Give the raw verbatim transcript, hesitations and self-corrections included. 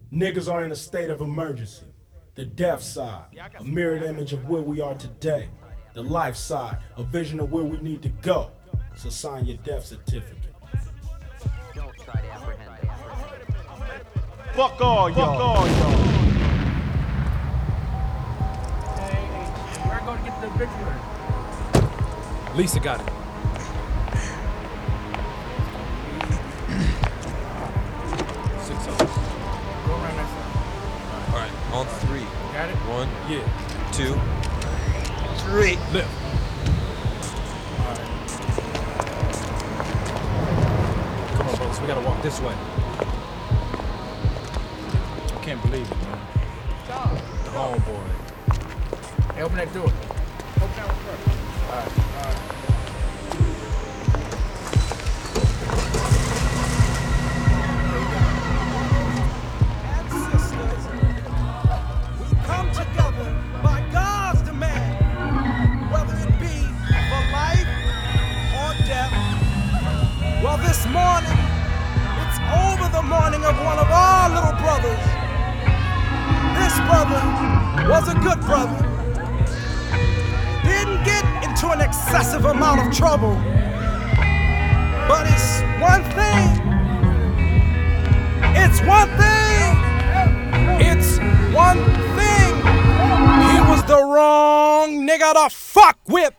Niggas are in a state of emergency. The death side, a mirrored image of where we are today. The life side, a vision of where we need to go. So sign your death certificate. Don't try to apprehend them. Fuck all y'all. Fuck all y'all. Hey, we're going to get the obituary. Lisa got it. Six of us. Go around that side. All right, on three. Got it? One, Yeah. two, three. Lift. Come on, brothers. We gotta walk this way. I can't believe it, man. The homeboy. Hey, open that door. Open that one first. All right, all right. Come together by God's demand, whether it be for life or death. Well, this morning, it's over the morning of one of our little brothers. This brother was a good brother. Didn't get into an excessive amount of trouble. But it's one thing. It's one thing. It's one thing. He was the wrong nigga to fuck with.